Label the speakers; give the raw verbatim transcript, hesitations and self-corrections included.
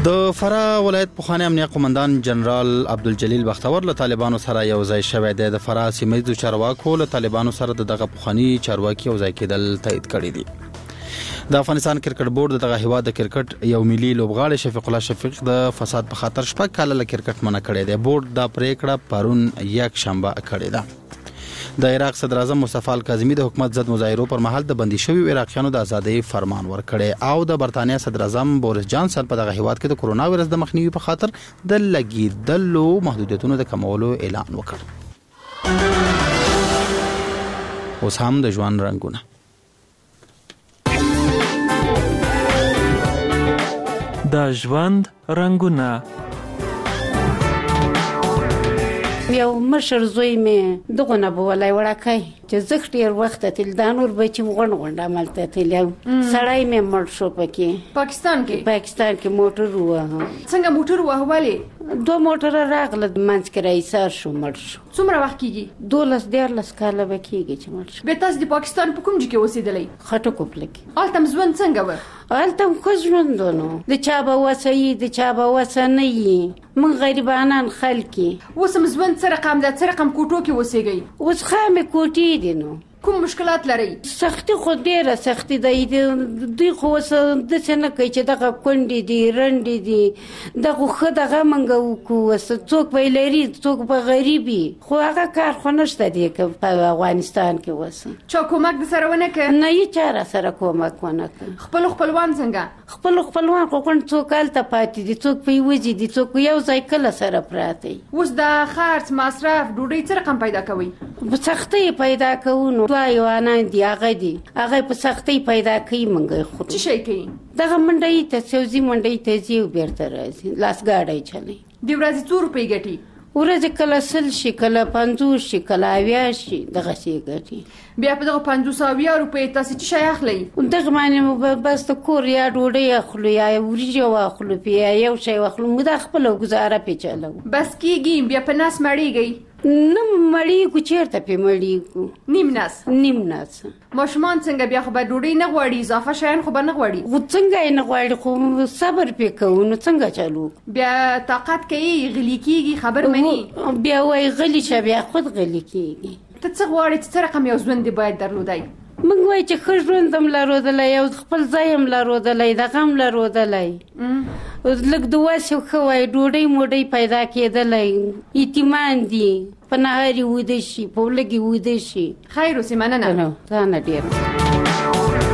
Speaker 1: د فراه ولایت پخوانی امنیه قومندان جنرال عبدالجلیل بختور له طالبانو سره یو ځای شوی دی. د فراه سیمه ییزو چارواکو له طالبانو سره د دغه پخوانی چارواکي یو ځای کېدل تایید کړي دي. د افغانستان کرکټ بورډ دغه هیواد د کرکټ یو ملي لوبغاړی شفیق الله شفیق د فساد په خاطر شپږ کاله له کرکټ منع کړی دی. بورډ دا پریکړه پرون یک شنبه کړې ده. د عراق صدر اعظم مصطفی الکاظمي د حکومت ضد مظاهرو پر مهال د بندي شویو عراقیانو د ازادۍ فرمان ورکړی او د برتانیا صدر اعظم بوریس جانسن په دغه هیواد کې د کورونا وایرس د مخنیوي په خاطر د لګیدلو محدودیتونو د کمولو اعلان وکړ. اوس هم د ژوند رنګونه.
Speaker 2: د ژوند رنګونه.
Speaker 3: یو مشر زوی مې دغه نه بولای وړکای چې زخ ډیر وخت تل دا نور بچی غون غونډه عملته تل یو سړی مې مړ شو پکې
Speaker 4: پاکستان کې
Speaker 3: پاکستان کې موټر وه.
Speaker 4: څنګه موټر وه ولې
Speaker 3: دو موټر راغله منځ کې رئیسار شو مړ شو.
Speaker 4: څومره وخت کېږي؟
Speaker 3: دولس دیارلس کاله به کېږي چې مړ شو.
Speaker 4: بیا تاسو د پاکستان په کوم ځای کې اوسېدلی؟
Speaker 3: خټو کوپله کې.
Speaker 4: هلته م ژوند څنګه وه؟
Speaker 3: هلته م ښه ژوند و. د چا به وسه یي د چا به وسه نه یي. موږ غریبانان خلک یې.
Speaker 4: اوس م ژوند څه رقم ده؟ څه رقم کوټو کې اوسېږئ؟
Speaker 3: اوس خامې کوټې دي. نو
Speaker 4: کوم مشکلات لرئ؟
Speaker 3: سختي خو ډیره سختي دی. دوی خو اوس داسې نه کوي چې دغه کونډې دي رنډې دي دغه ښه دغه موږ وکړو. اوس څوک به یې لري څوک به غریب وي خو هغه کار خو نشته دی که په افغانستان کې اوس
Speaker 4: چا کومک د سره ونه کړ؟
Speaker 3: نه یې چا را سره کومک ونه کړ.
Speaker 4: خپلو خپلوان څنګه؟
Speaker 3: خپلو خپلوان خو کوڼ څوک هلته پاتې دي څوک په یوځي دي څوک په یو ځای کله سره پراته وي.
Speaker 4: اوس د خرڅ مصرف ډوډۍ څه رقم پیدا کوئ؟
Speaker 3: په سختۍ پیدا کوو. نو دوه حیوانان دي هغه دي هغه په سختۍ پیدا کوي. موږ خورو.
Speaker 4: څه شی کوي؟
Speaker 3: دغه منډۍ ته ځي منډۍ ته ځي او بیرته راځي. لاس ګاډی چلوي.
Speaker 4: د ورځې څو روپۍ ګټي؟
Speaker 3: ورځې کله سل شي کله پنځوس شي کله اویا شي دغسې ګټي.
Speaker 4: بیا په دغه پنځوس اویا روپۍ تاسې څه شی اخلئ؟
Speaker 3: دغه باندې بس د کور یا ډوډۍ اخلو یا وریجې واخلو پې یا یو شی واخلو. موږ دا خپله ګزاره پې چلوو.
Speaker 4: بس کېږي بیا په نس مړېږئ؟
Speaker 3: نه مړېږو چېرته پې مړېږو.
Speaker 4: نیم نس؟
Speaker 3: نیم نس.
Speaker 4: ماشومان څنګه بیا خو به ډوډۍ نه غواړي اضافه شیان خو به نه غواړي؟
Speaker 3: خو څنګه یې نه غواړي خو صبر پې کوو. نو څنګه چلو؟
Speaker 4: بیا طاقت کوي غلي کېږي خبر مني؟
Speaker 3: بیا وایي غلي شه بیا خود غلي کېږي.
Speaker 4: ته څه غواړې چې څه رقم یو ژوند دې باید درلودی؟
Speaker 3: موږ وایو چې ښه ژوند هم لرودلی او خپل ځای هم لرودلی دغه هم لرودلی لږ د وسې ښه وایي ډوډۍ موډۍ پیدا کېدلی یتیمان دي په نهاري ویده شي په لږې ویده شي.
Speaker 4: خیر اوسې مننه.
Speaker 3: تا نه ډېر